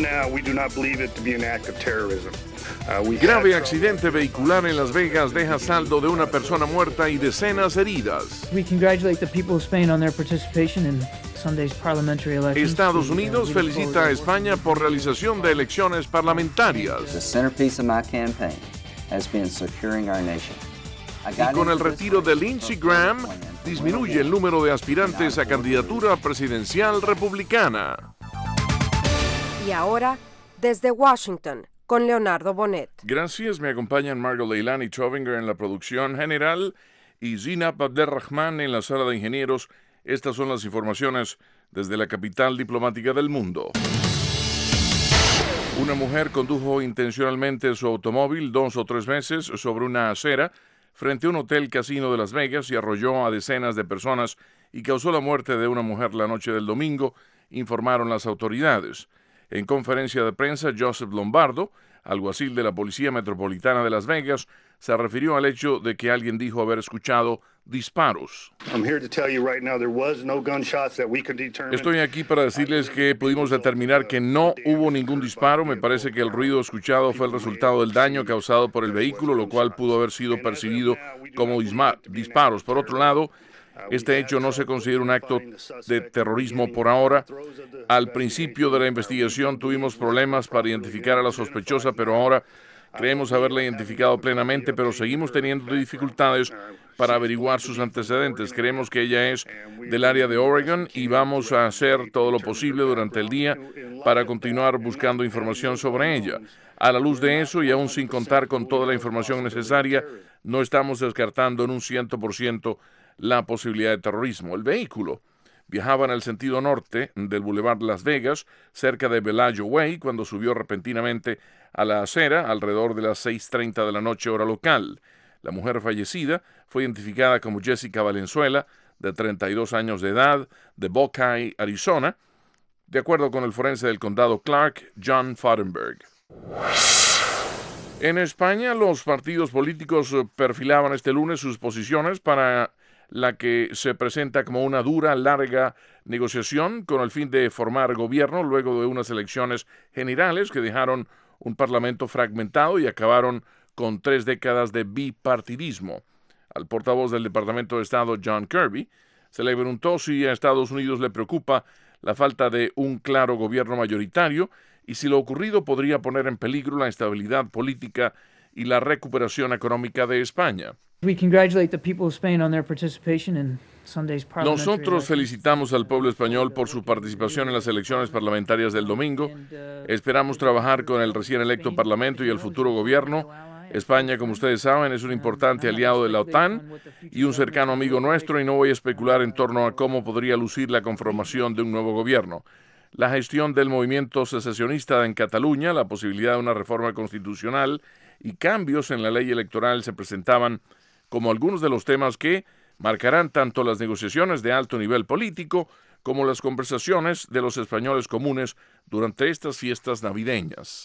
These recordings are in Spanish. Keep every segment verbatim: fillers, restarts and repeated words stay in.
Grave accidente vehicular en Las Vegas deja saldo de una persona muerta y decenas heridas. We congratulate the people of Spain on their participation in Sunday's parliamentary elections. Estados Unidos felicita a España por realización de elecciones parlamentarias. The centerpiece of my campaign has been securing our nation. Y con el retiro de Lindsey Graham, disminuye el número de aspirantes a candidatura presidencial republicana. Y ahora, desde Washington, con Leonardo Bonet. Gracias, me acompañan Margot Leilani Trovinger en la producción general y Zinab Abdelrahman en la sala de ingenieros. Estas son las informaciones desde la capital diplomática del mundo. Una mujer condujo intencionalmente su automóvil dos o tres veces sobre una acera frente a un hotel casino de Las Vegas y arrolló a decenas de personas y causó la muerte de una mujer la noche del domingo, informaron las autoridades. En conferencia de prensa, Joseph Lombardo, alguacil de la Policía Metropolitana de Las Vegas, se refirió al hecho de que alguien dijo haber escuchado disparos. Estoy aquí para decirles que pudimos determinar que no hubo ningún disparo. Me parece que el ruido escuchado fue el resultado del daño causado por el vehículo, lo cual pudo haber sido percibido como disparos. Por otro lado, este hecho no se considera un acto de terrorismo por ahora. Al principio de la investigación tuvimos problemas para identificar a la sospechosa, pero ahora creemos haberla identificado plenamente, pero seguimos teniendo dificultades para averiguar sus antecedentes. Creemos que ella es del área de Oregon y vamos a hacer todo lo posible durante el día para continuar buscando información sobre ella. A la luz de eso, y aún sin contar con toda la información necesaria, no estamos descartando en un cien por ciento la posibilidad de terrorismo. El vehículo viajaba en el sentido norte del Boulevard Las Vegas, cerca de Bellagio Way, cuando subió repentinamente a la acera alrededor de las seis treinta de la noche hora local. La mujer fallecida fue identificada como Jessica Valenzuela, de treinta y dos años de edad, de Buckeye, Arizona, de acuerdo con el forense del condado Clark, John Fodenberg. En España, los partidos políticos perfilaban este lunes sus posiciones para la que se presenta como una dura, larga negociación con el fin de formar gobierno luego de unas elecciones generales que dejaron un parlamento fragmentado y acabaron con tres décadas de bipartidismo. Al portavoz del Departamento de Estado, John Kirby, se le preguntó si a Estados Unidos le preocupa la falta de un claro gobierno mayoritario y si lo ocurrido podría poner en peligro la estabilidad política y la recuperación económica de España. We congratulate the people of Spain on their participation in Sunday's parliamentary Nosotros felicitamos al pueblo español por su participación en las elecciones parlamentarias del domingo. Esperamos trabajar con el recién electo Parlamento y el futuro gobierno. España, como ustedes saben, es un importante aliado de la OTAN y un cercano amigo nuestro, y no voy a especular en torno a cómo podría lucir la conformación de un nuevo gobierno. La gestión del movimiento secesionista en Cataluña, la posibilidad de una reforma constitucional y cambios en la ley electoral se presentaban como algunos de los temas que marcarán tanto las negociaciones de alto nivel político como las conversaciones de los españoles comunes durante estas fiestas navideñas.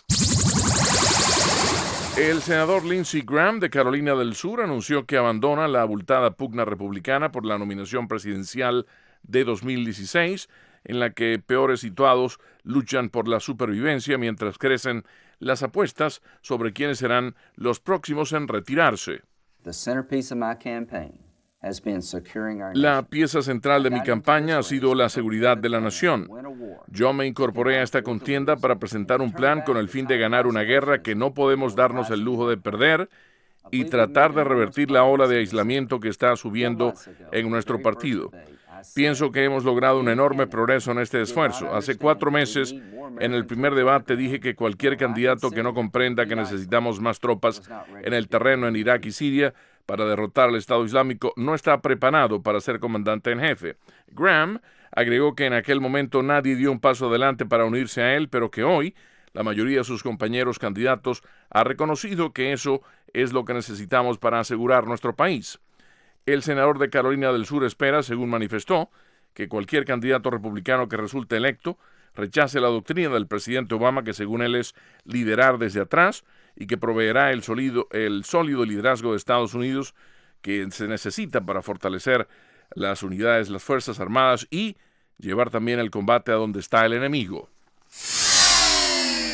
El senador Lindsey Graham de Carolina del Sur anunció que abandona la abultada pugna republicana por la nominación presidencial de dos mil dieciséis, en la que peores situados luchan por la supervivencia mientras crecen las apuestas sobre quiénes serán los próximos en retirarse. La pieza central de mi campaña ha sido la seguridad de la nación. Yo me incorporé a esta contienda para presentar un plan con el fin de ganar una guerra que no podemos darnos el lujo de perder y tratar de revertir la ola de aislamiento que está subiendo en nuestro partido. Pienso que hemos logrado un enorme progreso en este esfuerzo. Hace cuatro meses, en el primer debate, dije que cualquier candidato que no comprenda que necesitamos más tropas en el terreno en Irak y Siria para derrotar al Estado Islámico no está preparado para ser comandante en jefe. Graham agregó que en aquel momento nadie dio un paso adelante para unirse a él, pero que hoy la mayoría de sus compañeros candidatos ha reconocido que eso es lo que necesitamos para asegurar nuestro país. El senador de Carolina del Sur espera, según manifestó, que cualquier candidato republicano que resulte electo rechace la doctrina del presidente Obama, que según él es liderar desde atrás y que proveerá el sólido, el sólido liderazgo de Estados Unidos que se necesita para fortalecer las unidades, las Fuerzas Armadas y llevar también el combate a donde está el enemigo.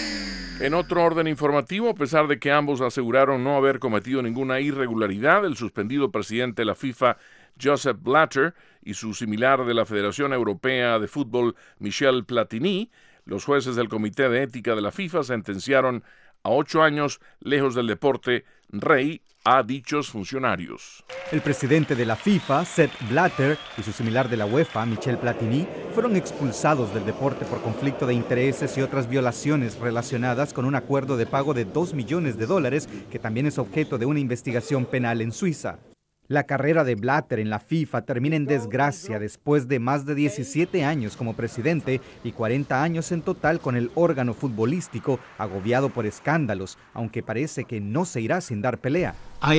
En otro orden informativo, a pesar de que ambos aseguraron no haber cometido ninguna irregularidad, el suspendido presidente de la FIFA, Joseph Blatter, y su similar de la Federación Europea de Fútbol, Michel Platini, los jueces del Comité de Ética de la FIFA sentenciaron a ocho años lejos del deporte rey a dichos funcionarios. El presidente de la FIFA, Sepp Blatter, y su similar de la UEFA, Michel Platini, fueron expulsados del deporte por conflicto de intereses y otras violaciones relacionadas con un acuerdo de pago de dos millones de dólares que también es objeto de una investigación penal en Suiza. La carrera de Blatter en la FIFA termina en desgracia después de más de diecisiete años como presidente y cuarenta años en total con el órgano futbolístico, agobiado por escándalos, aunque parece que no se irá sin dar pelea.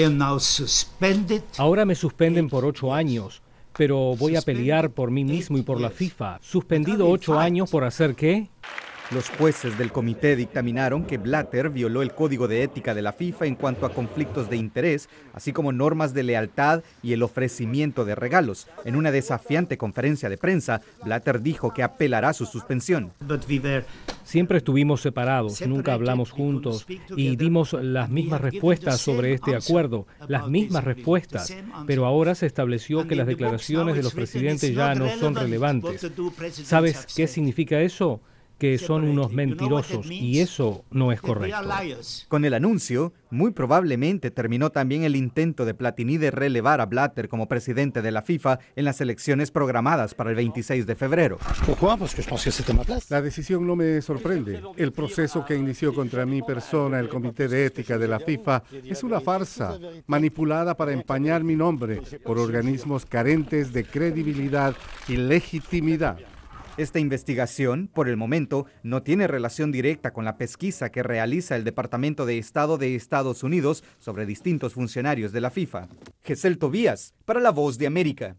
Ahora me suspenden por ocho años, pero voy a pelear por mí mismo y por la FIFA. ¿Suspendido ocho años por hacer qué? Los jueces del comité dictaminaron que Blatter violó el código de ética de la FIFA en cuanto a conflictos de interés, así como normas de lealtad y el ofrecimiento de regalos. En una desafiante conferencia de prensa, Blatter dijo que apelará su suspensión. Siempre estuvimos separados, nunca hablamos juntos y dimos las mismas respuestas sobre este acuerdo, las mismas respuestas, pero ahora se estableció que las declaraciones de los presidentes ya no son relevantes. ¿Sabes qué significa eso? Que son unos mentirosos y eso no es correcto. Con el anuncio, muy probablemente terminó también el intento de Platini de relevar a Blatter como presidente de la FIFA en las elecciones programadas para el veintiséis de febrero. La decisión no me sorprende. El proceso que inició contra mi persona el Comité de Ética de la FIFA es una farsa manipulada para empañar mi nombre por organismos carentes de credibilidad y legitimidad. Esta investigación, por el momento, no tiene relación directa con la pesquisa que realiza el Departamento de Estado de Estados Unidos sobre distintos funcionarios de la FIFA. Gesell Tobías, para La Voz de América.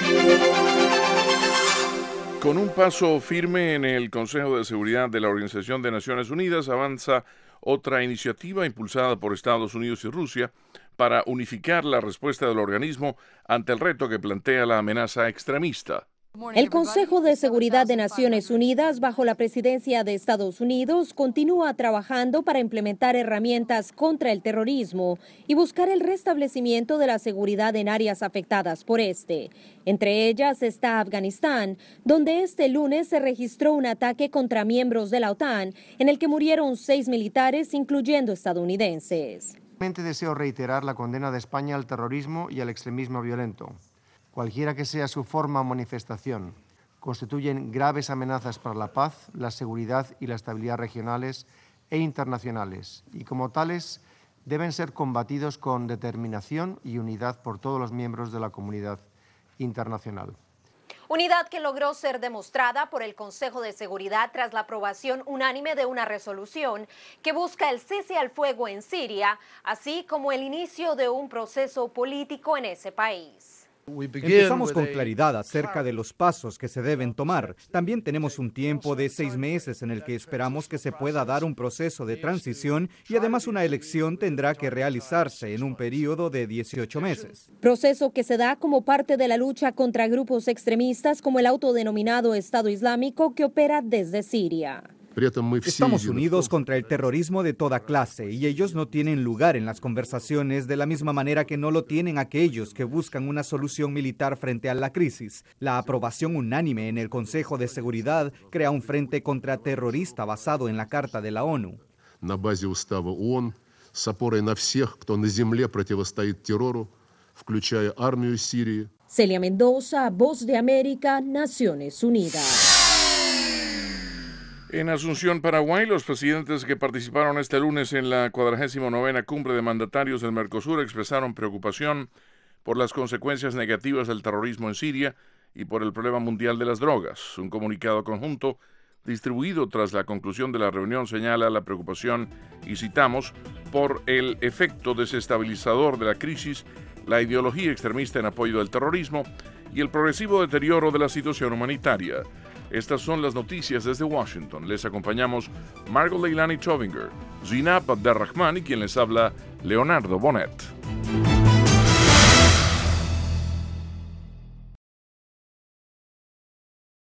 Con un paso firme en el Consejo de Seguridad de la Organización de Naciones Unidas, avanza otra iniciativa impulsada por Estados Unidos y Rusia para unificar la respuesta del organismo ante el reto que plantea la amenaza extremista. El Consejo de Seguridad de Naciones Unidas, bajo la presidencia de Estados Unidos, continúa trabajando para implementar herramientas contra el terrorismo y buscar el restablecimiento de la seguridad en áreas afectadas por este. Entre ellas está Afganistán, donde este lunes se registró un ataque contra miembros de la OTAN, en el que murieron seis militares, incluyendo estadounidenses. Deseo reiterar la condena de España al terrorismo y al extremismo violento. Cualquiera que sea su forma o manifestación, constituyen graves amenazas para la paz, la seguridad y la estabilidad regionales e internacionales, y como tales deben ser combatidos con determinación y unidad por todos los miembros de la comunidad internacional. Unidad que logró ser demostrada por el Consejo de Seguridad tras la aprobación unánime de una resolución que busca el cese al fuego en Siria, así como el inicio de un proceso político en ese país. Empezamos con claridad acerca de los pasos que se deben tomar. También tenemos un tiempo de seis meses en el que esperamos que se pueda dar un proceso de transición y además una elección tendrá que realizarse en un periodo de dieciocho meses. Proceso que se da como parte de la lucha contra grupos extremistas como el autodenominado Estado Islámico que opera desde Siria. Estamos unidos contra el terrorismo de toda clase y ellos no tienen lugar en las conversaciones de la misma manera que no lo tienen aquellos que buscan una solución militar frente a la crisis. La aprobación unánime en el Consejo de Seguridad crea un frente contraterrorista basado en la Carta de la ONU. На базе устава ООН с опорой на всех, кто на земле противостоит террору, включая армию Сирии. Celia Mendoza, Voz de América, Naciones Unidas. En Asunción, Paraguay, los presidentes que participaron este lunes en la cuadragésima novena cumbre de mandatarios del Mercosur expresaron preocupación por las consecuencias negativas del terrorismo en Siria y por el problema mundial de las drogas. Un comunicado conjunto distribuido tras la conclusión de la reunión señala la preocupación, y citamos, por el efecto desestabilizador de la crisis, la ideología extremista en apoyo del terrorismo y el progresivo deterioro de la situación humanitaria. Estas son las noticias desde Washington. Les acompañamos Margot Leilani Chovinger, Zinab Abderrahman y quien les habla, Leonardo Bonet.